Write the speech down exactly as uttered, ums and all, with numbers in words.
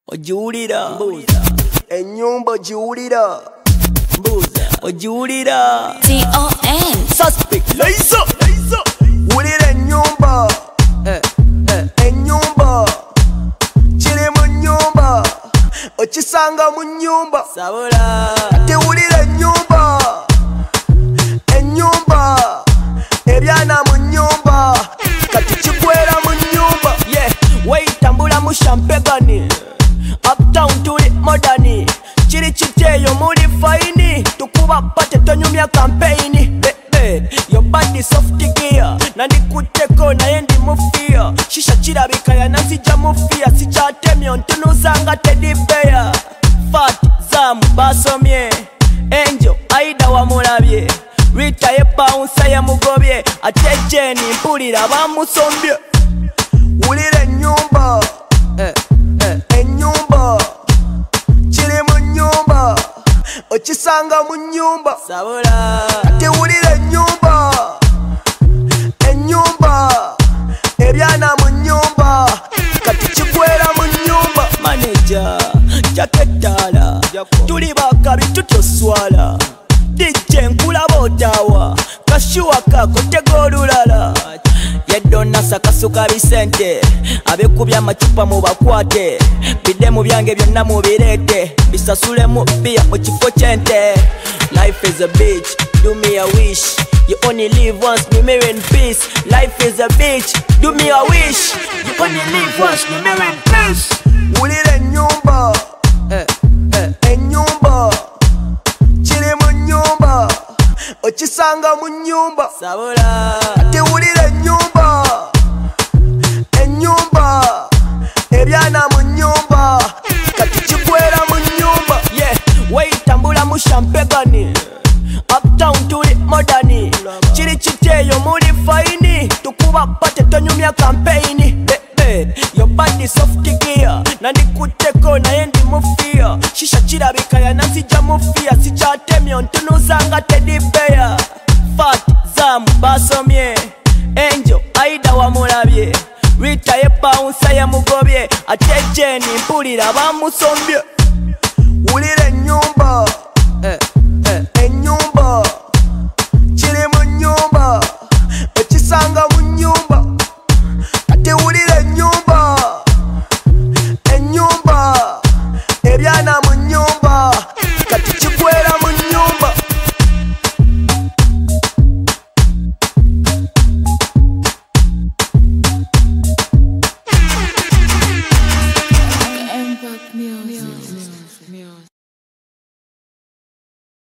Ojiwulira mbuuza ennyumba ojiwulira mbuuza ojiwulira T O N Suspect Laser wulira ennyumba eh, eh, ennyumba kiri mu nnyumba okisanga mu nnyumba sabula ate wulira ennyumba ennyumba ebyana mu nnyumba kati kigwera mu nnyumba yeah weyitambula mu champegani Uptown tuli modani Chiri chiteyo muri faini Tukuba pate tonyumya campaigni Bebe, your body soft gear Nandi kuteko na yendi mufia Shisha chirabika ya nasija mufia Sicha temyo ntunuzanga teddy bear Fat, zamu, basomye Angel, aida wa mulabye Rita ye bounce ya mugobye Ate Jenny, mpulira bamusombye Wulire nyumba eh. Ennyumba kiri mu nnyumba okisanga mu nnyumba sabula ate wulira ennyumba ennyumba ebyana mu nnyumba kati kigwera mu nnyumba maneja jaketala tuli bakabi tutoswala dijje nkulaba otawa kashuwa kako tega olulala yedona sakasuka bisente abekubya amacupa mu bakwate bidde mu byange byonna mubireete bisasulemu bia mu kifo kyente life is a bitch do me a wish you only live once remember in peace life is a bitch do me a wish you only live once remember in peace wulira ennyumba eh, eh, ennyumba kiri mu nnyumba okisanga mu nnyumba sabula ate wulira ennyumba ennyumba ebyana mu nnyumba kati kigwera mu nnyumba yeah weyitambula mu champegani Uptown tuli modani kiri kiteyo muri faini tukuba pate tonyumya campaigni bebe your body soft gear nandi kuteko na yendi mufia shisha chirabika ya nasija mufia sichatemyo ntunuzanga teddy bear Fat, zamu, basomye Angel, aida wa mulabye Rita ye bounce ya mugobye Ate Jenny, mpulira bamusombye wulira ennyumba eh, eh, ennyumba kiri mu nnyumba okisanga mu nnyumba ate wulira ennyumba ennyumba ebyana mu nnyumba kati kigwera mu nnyumba Impact Music.